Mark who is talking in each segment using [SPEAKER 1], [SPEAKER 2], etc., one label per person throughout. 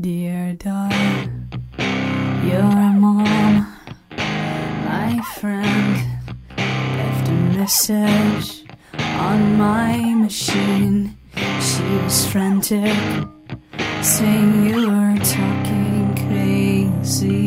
[SPEAKER 1] Dear dog, your mom, my friend, left a message on my machine. She was frantic, saying you were talking crazy.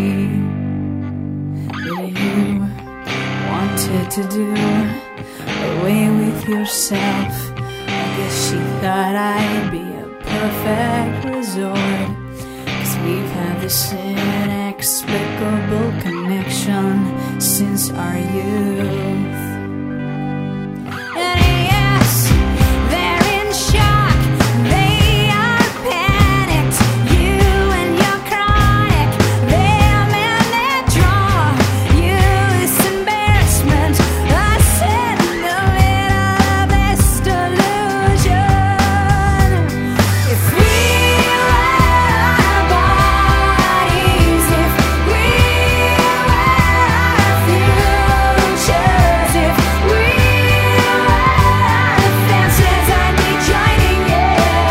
[SPEAKER 1] That you wanted to do away with yourself. I guess she thought I'd be a perfect resort, 'cause we've had this inexplicable connection since our youth. And yes, they're in shock, they are panicked. You and your chronic, them and their draw. You this embarrassment, I sit in the middle of this delusion. If we were bodies, if we were futures, if we were fences, I'd be joining you.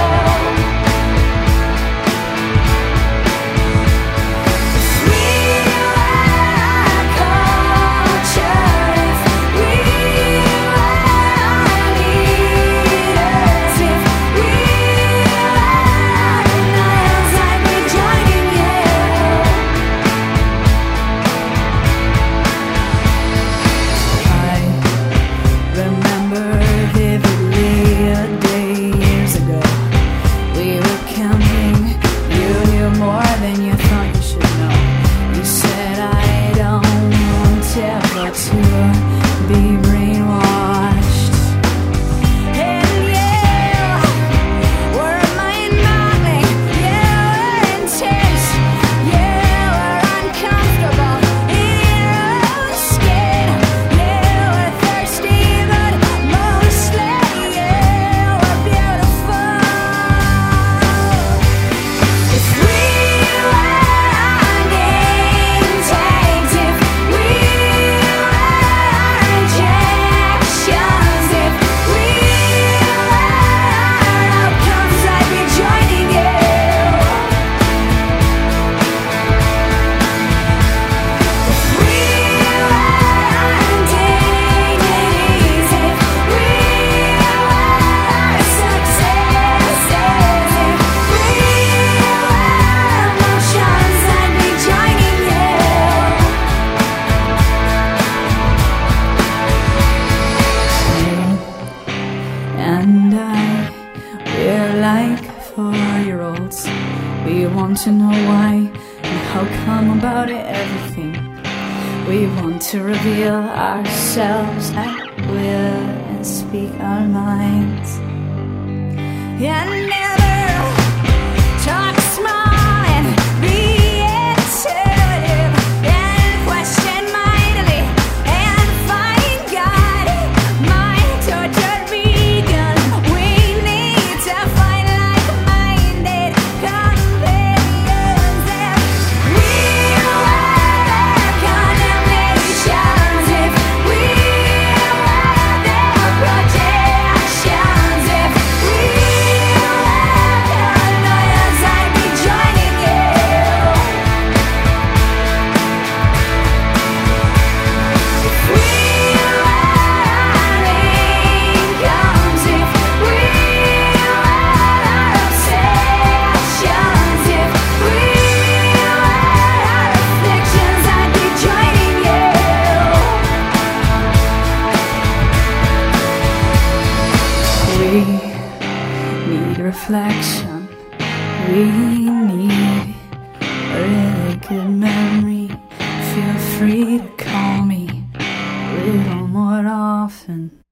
[SPEAKER 1] If we were culture, if we were leaders, if we were niles, I'd be joining you. I remember vividly a day years ago. We were camping. You knew more than you thought you should know. You said I don't want ever to be brainwashed. And you were mind-boggling. You were intense. You were uncomfortable in your own skin. You were thirsty, but mostly you were beautiful. If we were name tags, if we were injections, if we were outcomes, I'd be joining you. If we were dignities, if we were successes, if we were emotions, I'd be joining you. You and I, we're like 4-year-olds. We want to know why and how come about everything. We want to reveal ourselves at will and speak our minds. And never talk small and be intuitive and question mightily and find God. My tortured vegan, we need to find like-minded companions. If we were condemnations, if we were their projections, if we were paranoias, I'd be joining you. If we were incomes, if we were obsessions, if we were afflictions, I'd be joining you. We need reflection. We need a really good memory. Feel free to call me a little more often.